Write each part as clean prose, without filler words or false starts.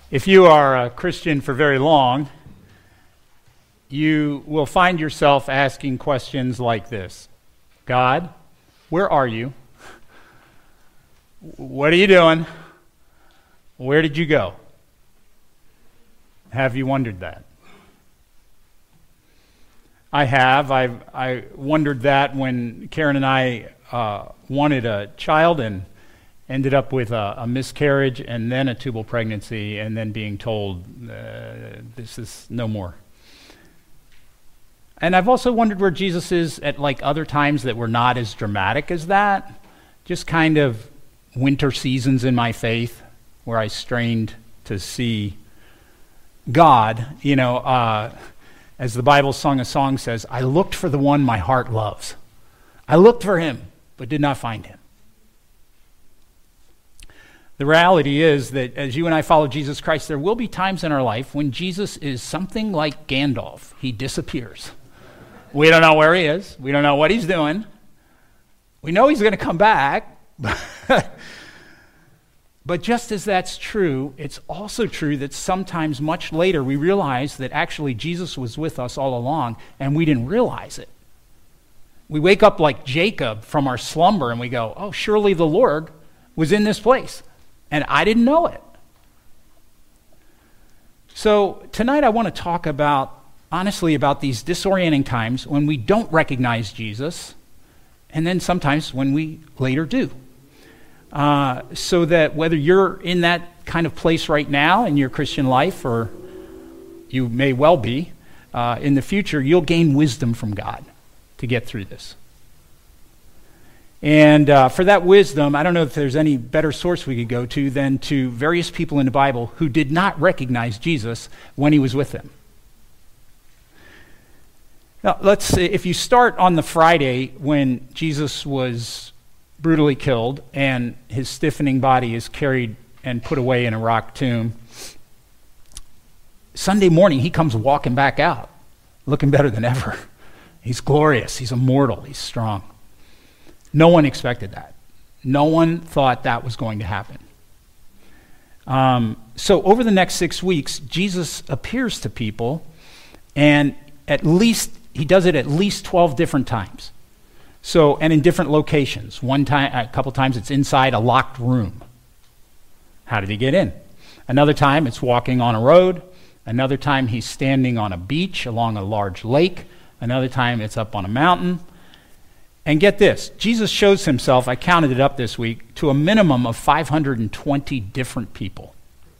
If you are a Christian for very long, you will find yourself asking questions like this. God, where are you? What are you doing? Where did you go? Have you wondered that? I have. I wondered that when Karen and I wanted a child and ended up with a miscarriage and then a tubal pregnancy and then being told this is no more. And I've also wondered where Jesus is at like other times that were not as dramatic as that. Just kind of winter seasons in my faith where I strained to see God. You know, as the Bible Song of Songs says, I looked for the one my heart loves. I looked for him, but did not find him. The reality is that as you and I follow Jesus Christ, there will be times in our life when Jesus is something like Gandalf. He disappears. We don't know where he is. We don't know what he's doing. We know he's going to come back. But just as that's true, it's also true that sometimes much later we realize that actually Jesus was with us all along and we didn't realize it. We wake up like Jacob from our slumber and we go, oh, surely the Lord was in this place. And I didn't know it. So tonight I want to talk honestly about these disorienting times when we don't recognize Jesus, and then sometimes when we later do. So that whether you're in that kind of place right now in your Christian life, or you may well be, in the future, you'll gain wisdom from God to get through this. And for that wisdom, I don't know if there's any better source we could go to than to various people in the Bible who did not recognize Jesus when he was with them. Now, let's say if you start on the Friday when Jesus was brutally killed and his stiffening body is carried and put away in a rock tomb, Sunday morning he comes walking back out, looking better than ever. He's glorious, he's immortal, he's strong. No one expected that. No one thought that was going to happen. So over the next 6 weeks, Jesus appears to people, and he does it at least 12 different times. So, and in different locations. One time, a couple times it's inside a locked room. How did he get in? Another time it's walking on a road. Another time he's standing on a beach along a large lake. Another time it's up on a mountain. And get this, Jesus shows himself, I counted it up this week, to a minimum of 520 different people.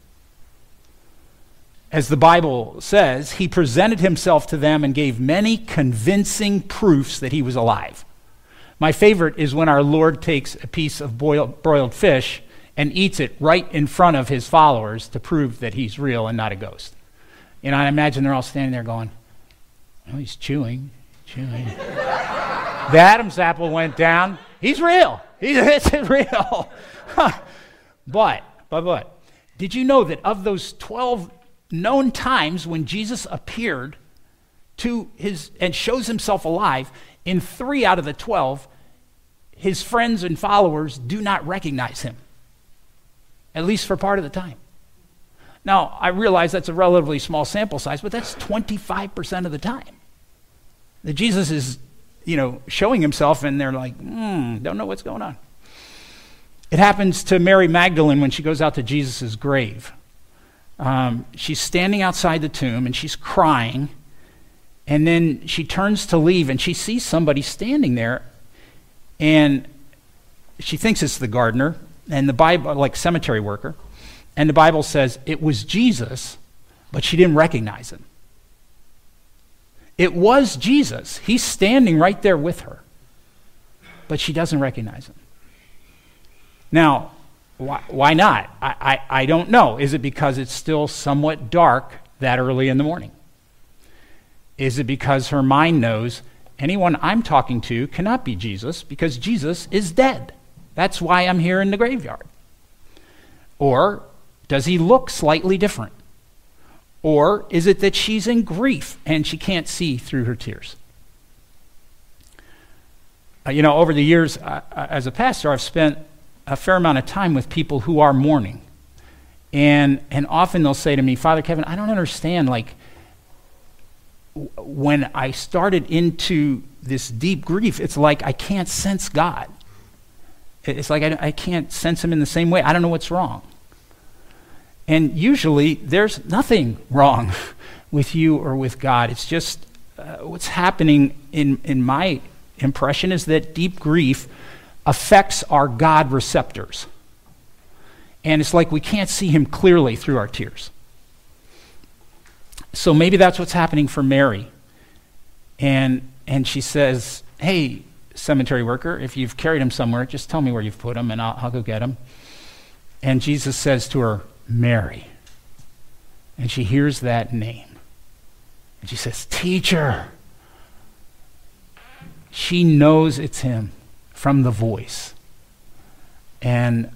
As the Bible says, he presented himself to them and gave many convincing proofs that he was alive. My favorite is when our Lord takes a piece of broiled fish and eats it right in front of his followers to prove that he's real and not a ghost. You know, I imagine they're all standing there going, oh, he's chewing. The Adam's apple went down. He's real. It's real. But, did you know that of those 12 known times when Jesus appeared to and shows himself alive, in 3 out of the 12, his friends and followers do not recognize him, at least for part of the time. Now, I realize that's a relatively small sample size, but that's 25% of the time that Jesus is showing himself, and they're like, don't know what's going on. It happens to Mary Magdalene when she goes out to Jesus' grave. She's standing outside the tomb, and she's crying, and then she turns to leave, and she sees somebody standing there, and she thinks it's the gardener, and the Bible, like cemetery worker, and the Bible says it was Jesus, but she didn't recognize him. It was Jesus. He's standing right there with her. But she doesn't recognize him. Now, why not? I don't know. Is it because it's still somewhat dark that early in the morning? Is it because her mind knows anyone I'm talking to cannot be Jesus because Jesus is dead? That's why I'm here in the graveyard. Or does he look slightly different? Or is it that she's in grief and she can't see through her tears? Over the years, as a pastor, I've spent a fair amount of time with people who are mourning. And often they'll say to me, Father Kevin, I don't understand, like, when I started into this deep grief, it's like I can't sense God. It's like I can't sense him in the same way. I don't know what's wrong. And usually there's nothing wrong with you or with God. It's just what's happening in my impression is that deep grief affects our God receptors. And it's like we can't see him clearly through our tears. So maybe that's what's happening for Mary. And she says, hey, cemetery worker, if you've carried him somewhere, just tell me where you've put him and I'll go get him. And Jesus says to her, Mary. And she hears that name. And she says, Teacher. She knows it's him from the voice. And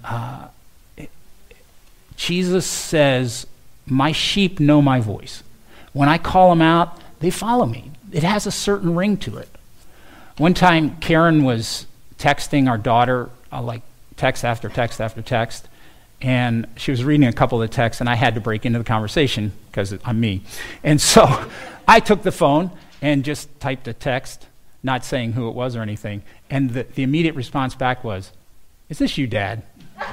Jesus says, my sheep know my voice. When I call them out, they follow me. It has a certain ring to it. One time, Karen was texting our daughter, like text after text after text, and she was reading a couple of the texts, and I had to break into the conversation because I'm me. And so I took the phone and just typed a text, not saying who it was or anything, and the immediate response back was, is this you, Dad?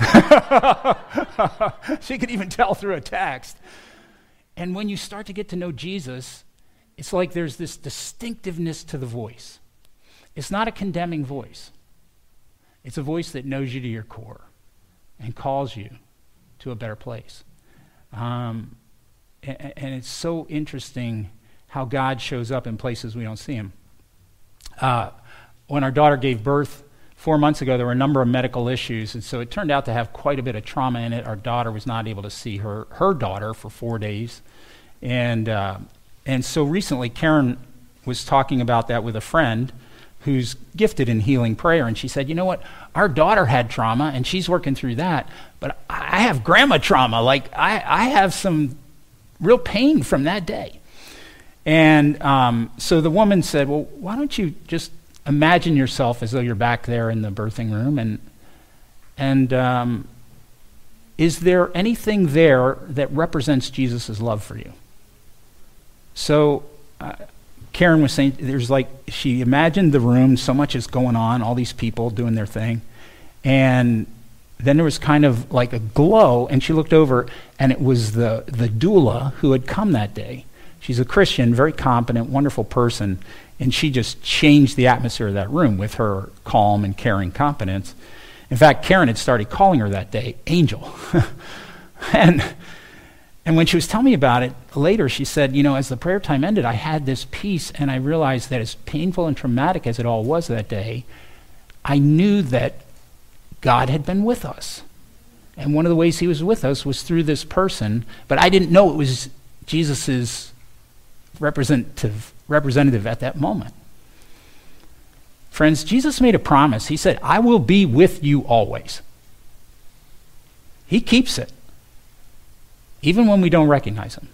She could even tell through a text. And when you start to get to know Jesus, it's like there's this distinctiveness to the voice. It's not a condemning voice. It's a voice that knows you to your core and calls you to a better place. And it's so interesting how God shows up in places we don't see him. When our daughter gave birth 4 months ago, there were a number of medical issues, and so it turned out to have quite a bit of trauma in it. Our daughter was not able to see her daughter for 4 days. And so recently, Karen was talking about that with a friend who's gifted in healing prayer, and she said, you know what, our daughter had trauma, and she's working through that, but I have grandma trauma. Like, I have some real pain from that day. And so the woman said, well, why don't you just imagine yourself as though you're back there in the birthing room, and is there anything there that represents Jesus' love for you? So Karen was saying, she imagined the room, so much is going on, all these people doing their thing, and then there was kind of like a glow, and she looked over, and it was the doula who had come that day. She's a Christian, very competent, wonderful person, and she just changed the atmosphere of that room with her calm and caring competence. In fact, Karen had started calling her that day Angel. And when she was telling me about it later, she said, you know, as the prayer time ended, I had this peace, and I realized that as painful and traumatic as it all was that day, I knew that God had been with us. And one of the ways he was with us was through this person, but I didn't know it was Jesus's representative at that moment. Friends, Jesus made a promise. He said, I will be with you always. He keeps it, even when we don't recognize him.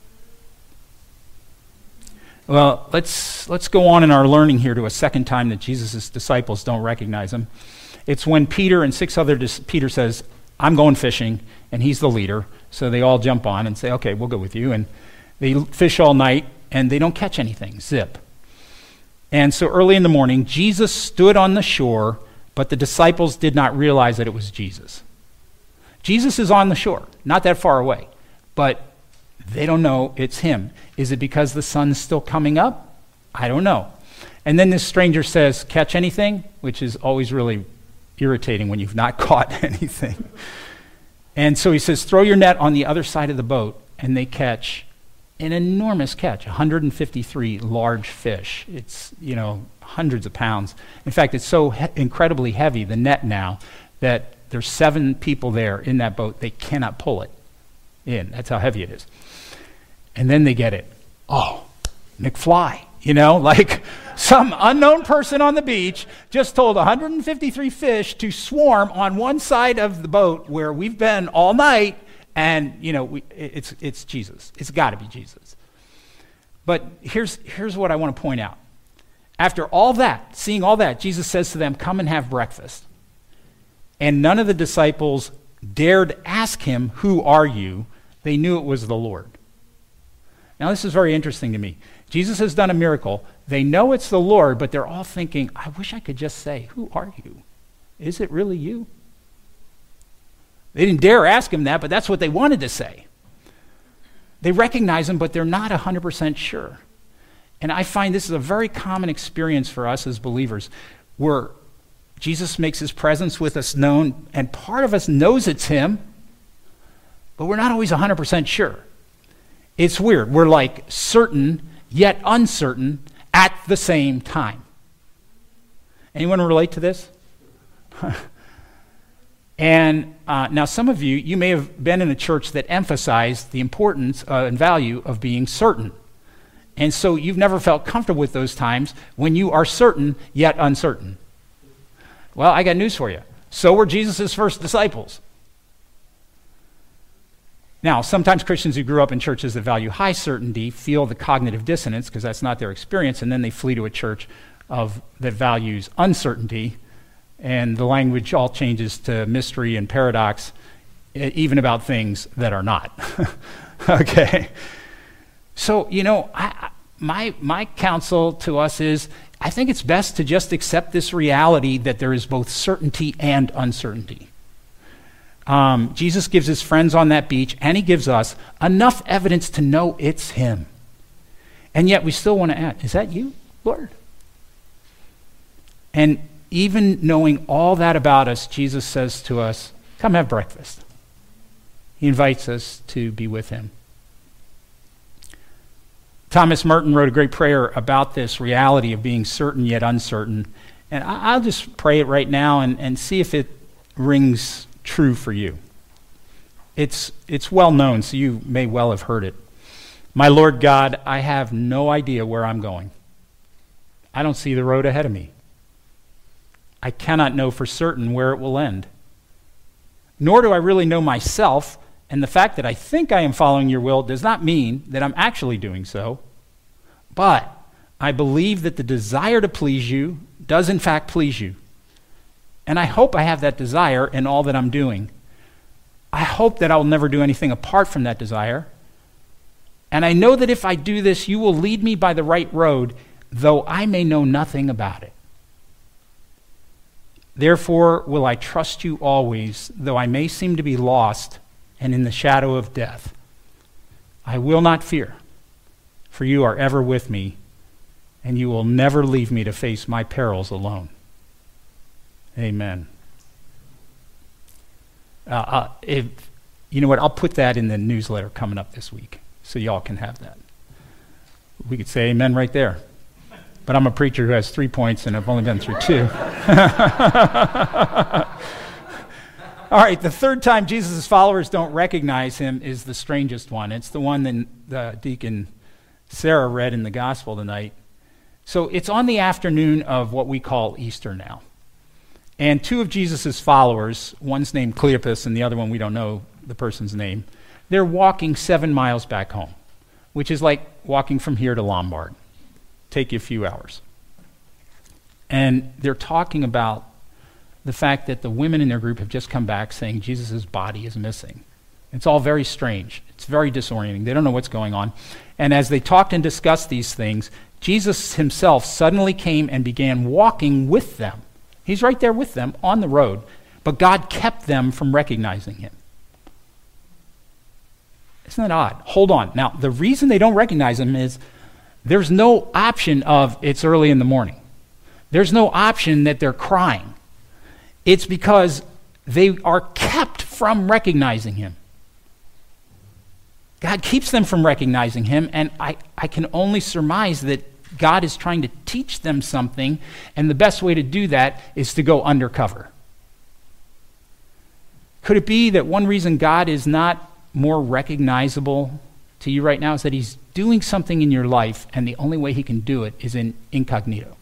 Well, let's go on in our learning here to a second time that Jesus' disciples don't recognize him. It's when Peter and Peter says, I'm going fishing, and he's the leader. So they all jump on and say, okay, we'll go with you. And they fish all night, and they don't catch anything. Zip. And so early in the morning, Jesus stood on the shore, but the disciples did not realize that it was Jesus. Jesus is on the shore, not that far away, but they don't know it's him. Is it because the sun's still coming up? I don't know. And then this stranger says, catch anything? Which is always really irritating when you've not caught anything. And so he says, throw your net on the other side of the boat, and they catch an enormous catch, 153 large fish. It's, hundreds of pounds. In fact, it's so incredibly heavy, the net now, that there's 7 people there in that boat. They cannot pull it in. That's how heavy it is. And then they get it. Oh, McFly, like some unknown person on the beach just told 153 fish to swarm on one side of the boat where we've been all night, and it's Jesus. It's got to be Jesus. But here's what I want to point out. After all that, seeing all that, Jesus says to them, come and have breakfast. And none of the disciples dared ask him, "Who are you?" they knew it was the Lord. Now, this is very interesting to me. Jesus has done a miracle. They know it's the Lord, but they're all thinking, I wish I could just say, "Who are you? Is it really you?" They didn't dare ask him that, but that's what they wanted to say. They recognize him, but they're not 100% sure. And I find this is a very common experience for us as believers, where Jesus makes his presence with us known, and part of us knows it's him, but we're not always 100% sure. It's weird. We're like certain, yet uncertain at the same time. Anyone relate to this? And now some of you may have been in a church that emphasized the importance and value of being certain. And so you've never felt comfortable with those times when you are certain yet uncertain. Well, I got news for you. So were Jesus' first disciples. Now, sometimes Christians who grew up in churches that value high certainty feel the cognitive dissonance because that's not their experience, and then they flee to a church that values uncertainty, and the language all changes to mystery and paradox, even about things that are not. Okay? So, my counsel to us is, I think it's best to just accept this reality that there is both certainty and uncertainty. Jesus gives his friends on that beach, and he gives us enough evidence to know it's him. And yet we still want to ask, is that you, Lord? And even knowing all that about us, Jesus says to us, come have breakfast. He invites us to be with him. Thomas Merton wrote a great prayer about this reality of being certain yet uncertain. And I'll just pray it right now and see if it rings true for you. It's well known, so you may well have heard it. My Lord God, I have no idea where I'm going. I don't see the road ahead of me. I cannot know for certain where it will end. Nor do I really know myself, and the fact that I think I am following your will does not mean that I'm actually doing so. But I believe that the desire to please you does in fact please you. And I hope I have that desire in all that I'm doing. I hope that I will never do anything apart from that desire. And I know that if I do this, you will lead me by the right road, though I may know nothing about it. Therefore will I trust you always, though I may seem to be lost and in the shadow of death. I will not fear, for you are ever with me, and you will never leave me to face my perils alone. Amen. You know what? I'll put that in the newsletter coming up this week, so y'all can have that. We could say amen right there. But I'm a preacher who has 3 points, and I've only been through 2. All right, the third time Jesus' followers don't recognize him is the strangest one. It's the one that the deacon Sarah read in the gospel tonight. So it's on the afternoon of what we call Easter now. And 2 of Jesus' followers, one's named Cleopas and the other one we don't know the person's name, they're walking 7 miles back home, which is like walking from here to Lombard. Take you a few hours. And they're talking about the fact that the women in their group have just come back saying Jesus' body is missing. It's all very strange. It's very disorienting. They don't know what's going on. And as they talked and discussed these things, Jesus himself suddenly came and began walking with them. He's right there with them on the road, but God kept them from recognizing him. Isn't that odd? Hold on. Now, the reason they don't recognize him is there's no option of it's early in the morning. There's no option that they're crying. It's because they are kept from recognizing him. God keeps them from recognizing him, and I can only surmise that God is trying to teach them something, and the best way to do that is to go undercover. Could it be that one reason God is not more recognizable to you right now is that he's doing something in your life, and the only way he can do it is in incognito?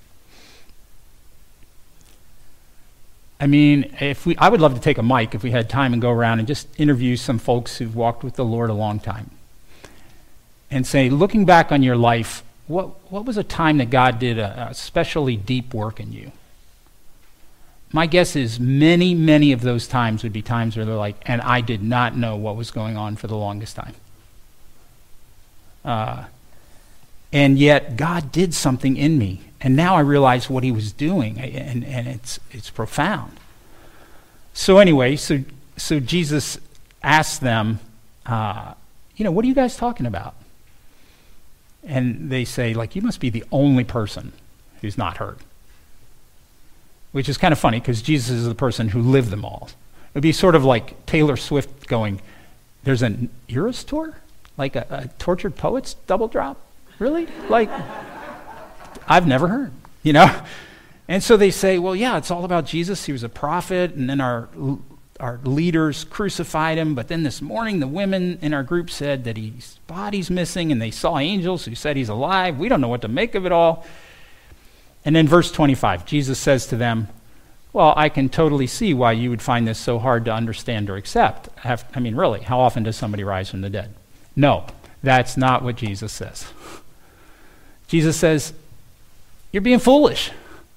I mean, I would love to take a mic if we had time and go around and just interview some folks who've walked with the Lord a long time and say, looking back on your life, what was a time that God did a especially deep work in you? my guess is many, many of those times would be times where they're like, and I did not know what was going on for the longest time. And yet God did something in me. And now I realize what he was doing, and it's profound. So anyway, so Jesus asked them, what are you guys talking about? And they say, you must be the only person who's not heard. Which is kind of funny, because Jesus is the person who lived them all. It would be sort of like Taylor Swift going, there's an Eras tour? Like a Tortured Poets double drop? Really? I've never heard, And so they say, well, yeah, it's all about Jesus. He was a prophet, and then our leaders crucified him. But then this morning, the women in our group said that his body's missing, and they saw angels who said he's alive. We don't know what to make of it all. And then verse 25, Jesus says to them, well, I can totally see why you would find this so hard to understand or accept. Really, how often does somebody rise from the dead? No, that's not what Jesus says. Jesus says, you're being foolish.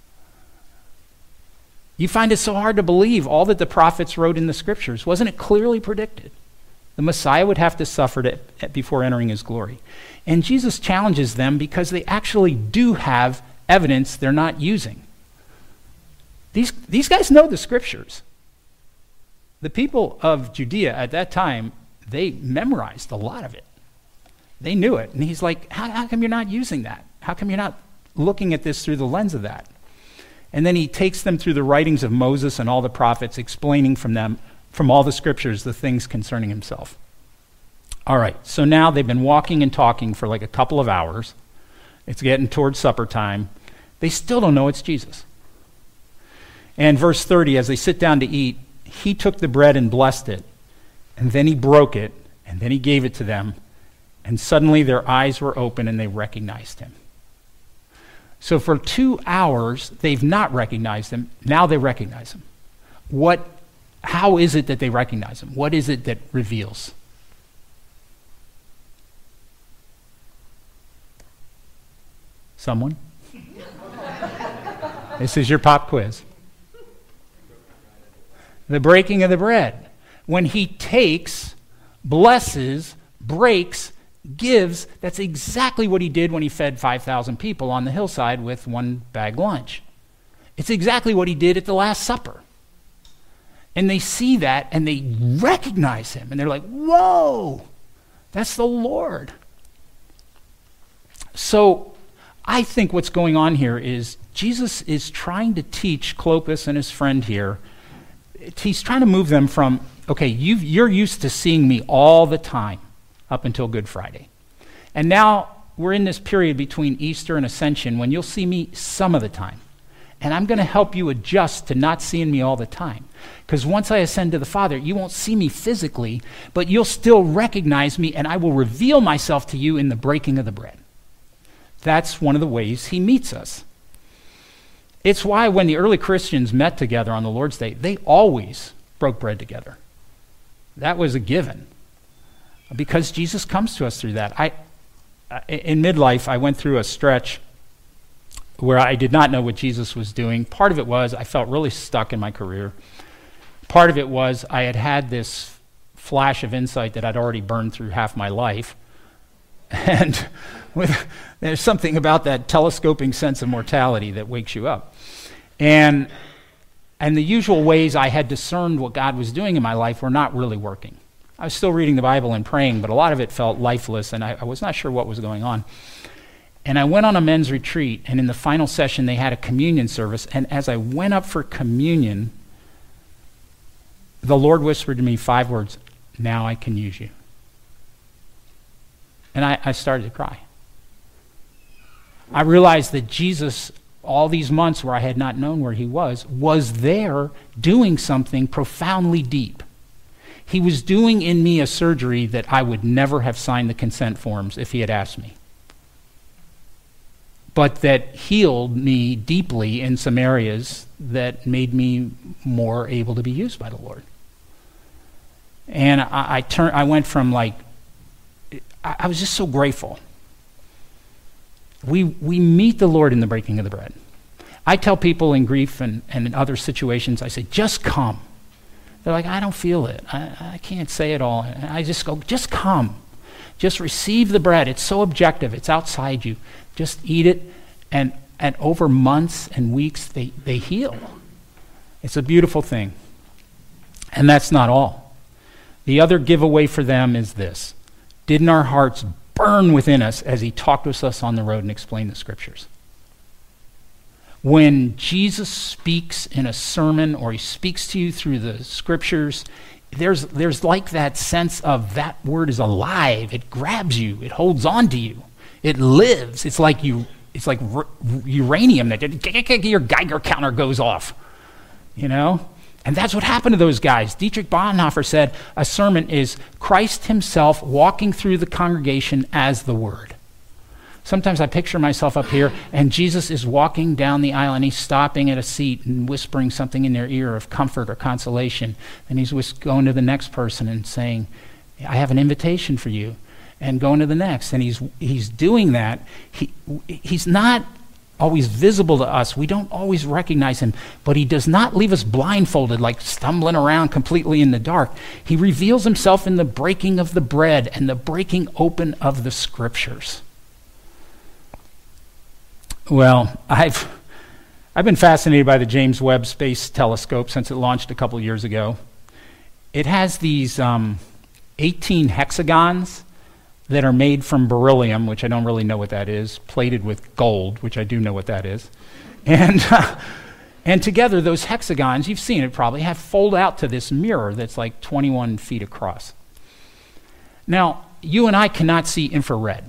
You find it so hard to believe all that the prophets wrote in the scriptures. Wasn't it clearly predicted? The Messiah would have to suffer before entering his glory. And Jesus challenges them because they actually do have evidence they're not using. These guys know the scriptures. The people of Judea at that time, they memorized a lot of it. They knew it. And he's like, how come you're not using that? How come you're not looking at this through the lens of that? And then he takes them through the writings of Moses and all the prophets, explaining from all the scriptures, the things concerning himself. All right, so now they've been walking and talking for a couple of hours. It's getting towards supper time. They still don't know it's Jesus. And verse 30, as they sit down to eat, he took the bread and blessed it, and then he broke it, and then he gave it to them, and suddenly their eyes were open and they recognized him. So for 2 hours, they've not recognized him. Now they recognize him. How is it that they recognize him? What is it that reveals? Someone? This is your pop quiz. The breaking of the bread. When he takes, blesses, breaks, gives, that's exactly what he did when he fed 5,000 people on the hillside with one bag lunch. It's exactly what he did at the Last Supper. And they see that and they recognize him. And they're like, whoa, that's the Lord. So I think what's going on here is Jesus is trying to teach Clopas and his friend here. He's trying to move them from, okay, you're used to seeing me all the time up until Good Friday. And now we're in this period between Easter and Ascension when you'll see me some of the time. And I'm going to help you adjust to not seeing me all the time. Because once I ascend to the Father, you won't see me physically, but you'll still recognize me, and I will reveal myself to you in the breaking of the bread. That's one of the ways he meets us. It's why when the early Christians met together on the Lord's Day, they always broke bread together. That was a given. Because Jesus comes to us through that. In midlife, I went through a stretch where I did not know what Jesus was doing. Part of it was I felt really stuck in my career. Part of it was I had this flash of insight that I'd already burned through half my life. And there's something about that telescoping sense of mortality that wakes you up. And the usual ways I had discerned what God was doing in my life were not really working. I was still reading the Bible and praying, but a lot of it felt lifeless, and I was not sure what was going on. And I went on a men's retreat, and in the final session, they had a communion service. And as I went up for communion, the Lord whispered to me 5 words, "Now I can use you." And I started to cry. I realized that Jesus, all these months where I had not known where he was there doing something profoundly deep. He was doing in me a surgery that I would never have signed the consent forms if he had asked me. But that healed me deeply in some areas that made me more able to be used by the Lord. And I went from I was just so grateful. We meet the Lord in the breaking of the bread. I tell people in grief and in other situations, I say, just come. They're like, I don't feel it. I can't say it all. And I just go, just come. Just receive the bread. It's so objective. It's outside you. Just eat it. And over months and weeks, they heal. It's a beautiful thing. And that's not all. The other giveaway for them is this. Didn't our hearts burn within us as he talked with us on the road and explained the scriptures? When Jesus speaks in a sermon or he speaks to you through the scriptures, there's like that sense of that word is alive. It grabs you. It holds on to you. It lives. It's like uranium that your Geiger counter goes off, you know? And that's what happened to those guys. Dietrich Bonhoeffer said a sermon is Christ himself walking through the congregation as the word. Sometimes I picture myself up here and Jesus is walking down the aisle and he's stopping at a seat and whispering something in their ear of comfort or consolation. And he's going to the next person and saying, I have an invitation for you. And going to the next. And he's doing that. He's not always visible to us. We don't always recognize him. But he does not leave us blindfolded, like stumbling around completely in the dark. He reveals himself in the breaking of the bread and the breaking open of the scriptures. Well, I've been fascinated by the James Webb Space Telescope since it launched a couple years ago. It has these 18 hexagons that are made from beryllium, which I don't really know what that is, plated with gold, which I do know what that is. And together, those hexagons, you've seen it probably, have fold out to this mirror that's like 21 feet across. Now, you and I cannot see infrared,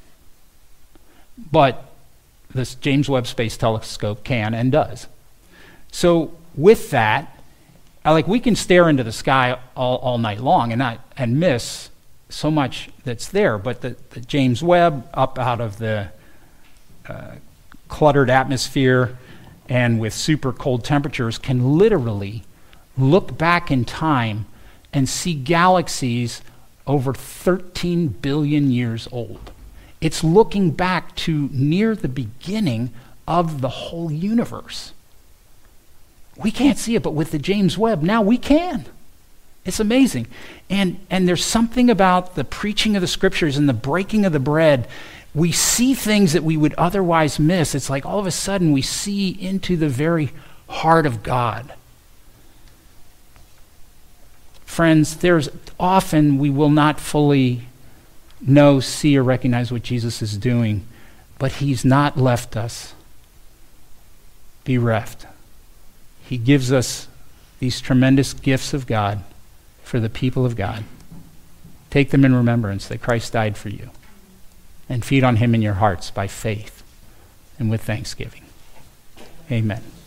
but this James Webb Space Telescope can and does. So with that, we can stare into the sky all night long and miss so much that's there. But the James Webb, up out of the cluttered atmosphere and with super cold temperatures, can literally look back in time and see galaxies over 13 billion years old. It's looking back to near the beginning of the whole universe. We can't see it, but with the James Webb, now we can. It's amazing. And there's something about the preaching of the scriptures and the breaking of the bread. We see things that we would otherwise miss. It's like all of a sudden we see into the very heart of God. Friends, there's often we will not fully know, see, or recognize what Jesus is doing, but he's not left us bereft. He gives us these tremendous gifts of God for the people of God. Take them in remembrance that Christ died for you, and feed on him in your hearts by faith and with thanksgiving. Amen.